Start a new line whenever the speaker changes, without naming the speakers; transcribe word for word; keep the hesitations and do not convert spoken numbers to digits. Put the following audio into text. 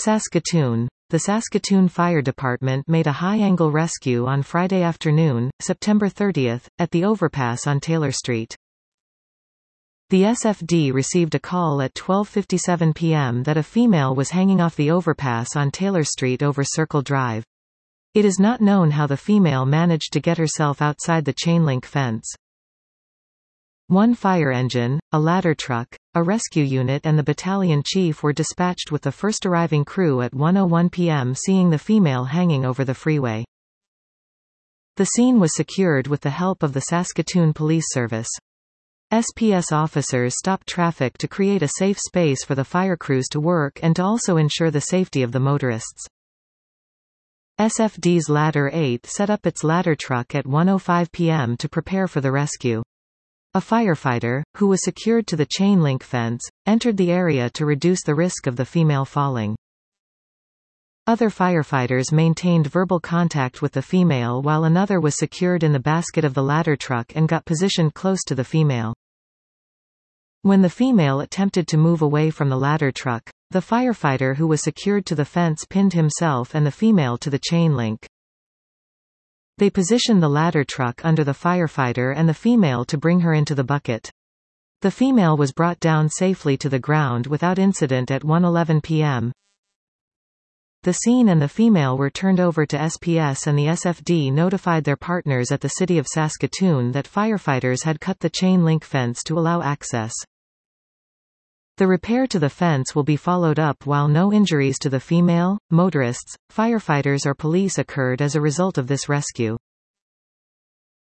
Saskatoon. The Saskatoon Fire Department made a high-angle rescue on Friday afternoon, September thirtieth, at the overpass on Taylor Street. The S F D received a call at twelve fifty-seven p m that a female was hanging off the overpass on Taylor Street over Circle Drive. It is not known how the female managed to get herself outside the chain-link fence. One fire engine, a ladder truck, a rescue unit and the battalion chief were dispatched with the first arriving crew at one oh one p m seeing the female hanging over the freeway. The scene was secured with the help of the Saskatoon Police Service. S P S officers stopped traffic to create a safe space for the fire crews to work and to also ensure the safety of the motorists. S F D's Ladder eight set up its ladder truck at one oh five p m to prepare for the rescue. A firefighter, who was secured to the chain-link fence, entered the area to reduce the risk of the female falling. Other firefighters maintained verbal contact with the female while another was secured in the basket of the ladder truck and got positioned close to the female. When the female attempted to move away from the ladder truck, the firefighter who was secured to the fence pinned himself and the female to the chain link. They positioned the ladder truck under the firefighter and the female to bring her into the bucket. The female was brought down safely to the ground without incident at one eleven p m The scene and the female were turned over to S P S and the S F D notified their partners at the City of Saskatoon that firefighters had cut the chain-link fence to allow access. The repair to the fence will be followed up while no injuries to the female, motorists, firefighters or police occurred as a result of this rescue.